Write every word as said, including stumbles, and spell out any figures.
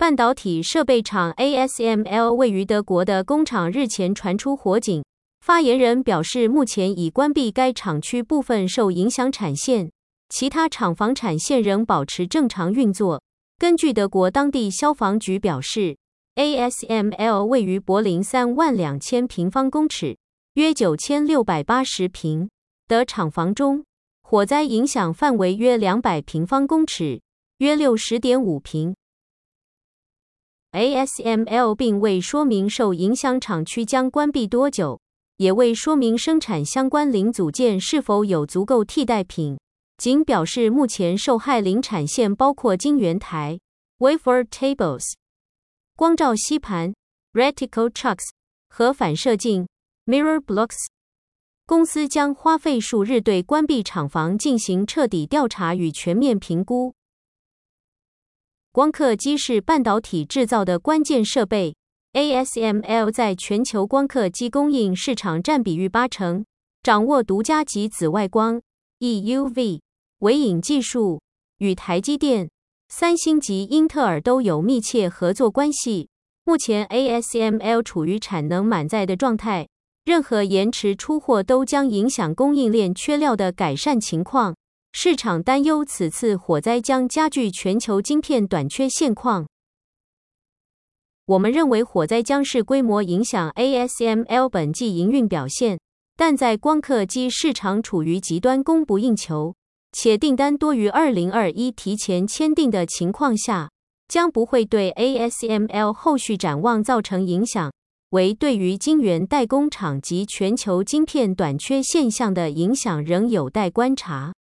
半导体设备厂 A S M L 位于德国的工厂日前传出火警，发言人表示，目前已关闭该厂区部分受影响产线，其他厂房产线仍保持正常运作。根据德国当地消防局表示 ，A S M L 位于柏林三万两千平方公尺，约九千六百八十平的厂房中，火灾影响范围约两百平方公尺，约 六十点五平。A S M L 并未说明受影响厂区将关闭多久，也未说明生产相关零组件是否有足够替代品，仅表示目前受害零产线包括晶圆台 wafer tables、光照吸盘 reticle chucks 和反射镜 mirror blocks。公司将花费数日对关闭厂房进行彻底调查与全面评估。光刻机是半导体制造的关键设备 ，A S M L 在全球光刻机供应市场占比逾八成，掌握独家级紫外光 E U V 微影技术，与台积电、三星及英特尔都有密切合作关系。目前 A S M L 处于产能满载的状态，任何延迟出货都将影响供应链缺料的改善情况。市场担忧此次火灾将加剧全球晶片短缺现况。我们认为火灾将是规模影响 A S M L 本季营运表现，但在光刻机市场处于极端供不应求，且订单多于二零二一提前签订的情况下，将不会对 A S M L 后续展望造成影响，唯对于晶圆代工厂及全球晶片短缺现象的影响仍有待观察。